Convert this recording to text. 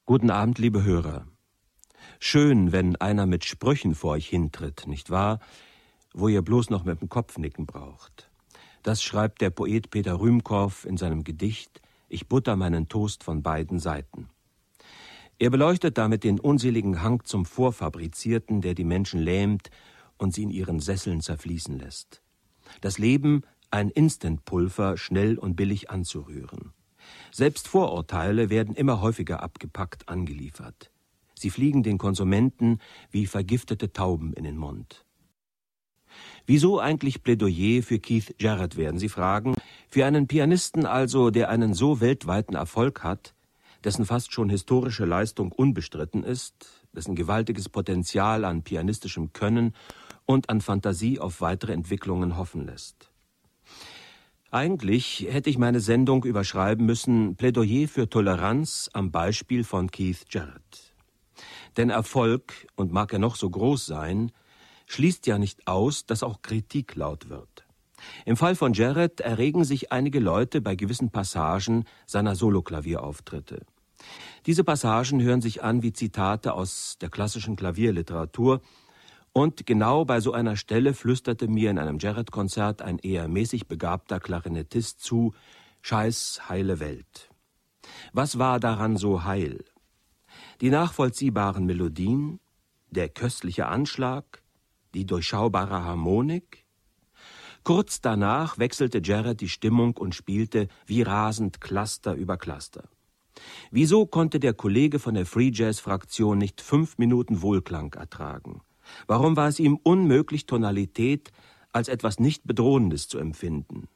Guten Abend, liebe Hörer. Schön, wenn einer mit Sprüchen vor euch hintritt, nicht wahr? Wo ihr bloß noch mit dem Kopf nicken braucht. Das schreibt der Poet Peter Rühmkorff in seinem Gedicht »Ich butter meinen Toast von beiden Seiten«. Er beleuchtet damit den unseligen Hang zum Vorfabrizierten, der die Menschen lähmt und sie in ihren Sesseln zerfließen lässt. Das Leben, ein Instantpulver, schnell und billig anzurühren. Selbst Vorurteile werden immer häufiger abgepackt angeliefert. Sie fliegen den Konsumenten wie vergiftete Tauben in den Mund. Wieso eigentlich Plädoyer für Keith Jarrett, werden Sie fragen? Für einen Pianisten also, der einen so weltweiten Erfolg hat, dessen fast schon historische Leistung unbestritten ist, dessen gewaltiges Potenzial an pianistischem Können und an Fantasie auf weitere Entwicklungen hoffen lässt. Eigentlich hätte ich meine Sendung überschreiben müssen »Plädoyer für Toleranz am Beispiel von Keith Jarrett«. Denn Erfolg, und mag er noch so groß sein, schließt ja nicht aus, dass auch Kritik laut wird. Im Fall von Jarrett erregen sich einige Leute bei gewissen Passagen seiner Soloklavierauftritte. Diese Passagen hören sich an wie Zitate aus der klassischen Klavierliteratur, und genau bei so einer Stelle flüsterte mir in einem Jarrett-Konzert ein eher mäßig begabter Klarinettist zu: »Scheiß heile Welt.« Was war daran so heil? Die nachvollziehbaren Melodien, der köstliche Anschlag, die durchschaubare Harmonik? Kurz danach wechselte Jarrett die Stimmung und spielte wie rasend Cluster über Cluster. Wieso konnte der Kollege von der Free Jazz-Fraktion nicht 5 Minuten Wohlklang ertragen? Warum war es ihm unmöglich, Tonalität als etwas nicht Bedrohendes zu empfinden?